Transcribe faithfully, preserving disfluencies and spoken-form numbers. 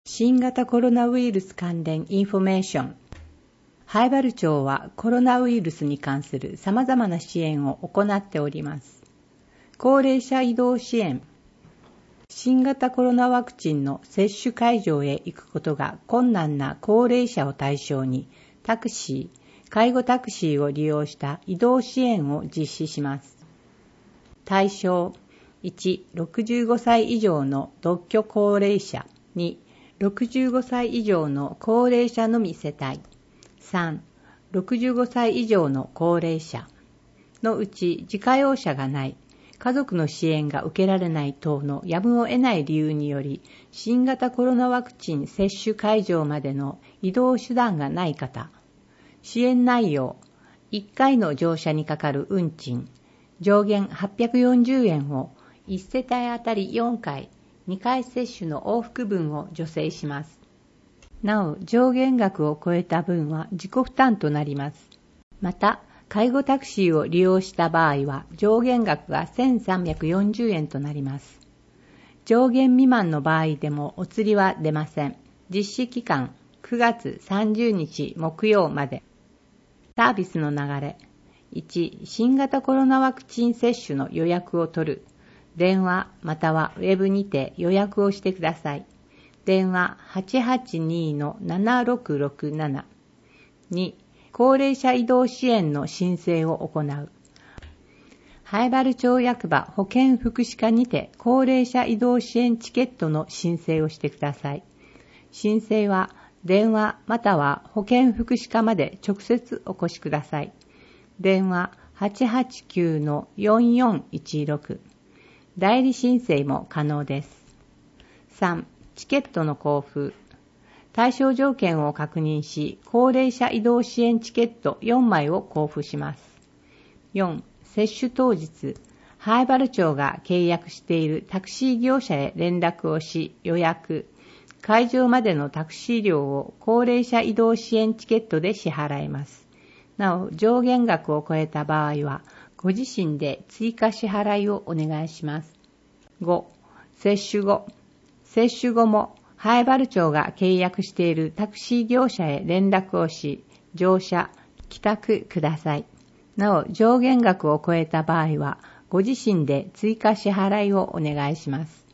新型コロナウイルス関連インフォメーション。南風原町はコロナウイルスに関する様々な支援を行っております。高齢者移動支援。新型コロナワクチンの接種会場へ行くことが困難な高齢者を対象に、タクシー、介護タクシーを利用した移動支援を実施します。対象いち、ろくじゅうごさい以上の独居高齢者。に、ろくじゅうごさい以上の高齢者のみ世帯。さん、ろくじゅうごさい以上の高齢者のうち自家用車がない、家族の支援が受けられない等のやむを得ない理由により、新型コロナワクチン接種会場までの移動手段がない方。支援内容、いっかいの乗車にかかる運賃、上限はっぴゃくよんじゅうえんをいち世帯あたりよんかい、にかい接種の往復分を助成します。なお、上限額を超えた分は自己負担となります。また、介護タクシーを利用した場合は上限額がせんさんびゃくよんじゅうえんとなります。上限未満の場合でもお釣りは出ません。実施期間くがつさんじゅうにち木曜まで。サービスの流れ。いち、新型コロナワクチン接種の予約を取る。電話またはウェブにて予約をしてください。電話 はちはちに ななろくろくなな。に、高齢者移動支援の申請を行う。南風原町役場保健福祉課にて高齢者移動支援チケットの申請をしてください。申請は電話または保健福祉課まで直接お越しください。電話 はちはちきゅう よんよんいちろく。代理申請も可能です。さん、チケットの交付。対象条件を確認し、高齢者移動支援チケットよんまいを交付します。よん、接種当日、南風原町が契約しているタクシー業者へ連絡をし、予約、会場までのタクシー料を高齢者移動支援チケットで支払います。なお、上限額を超えた場合は、ご自身で追加支払いをお願いします。ご、接種後。接種後も、南風原町が契約しているタクシー業者へ連絡をし、乗車、帰宅ください。なお、上限額を超えた場合は、ご自身で追加支払いをお願いします。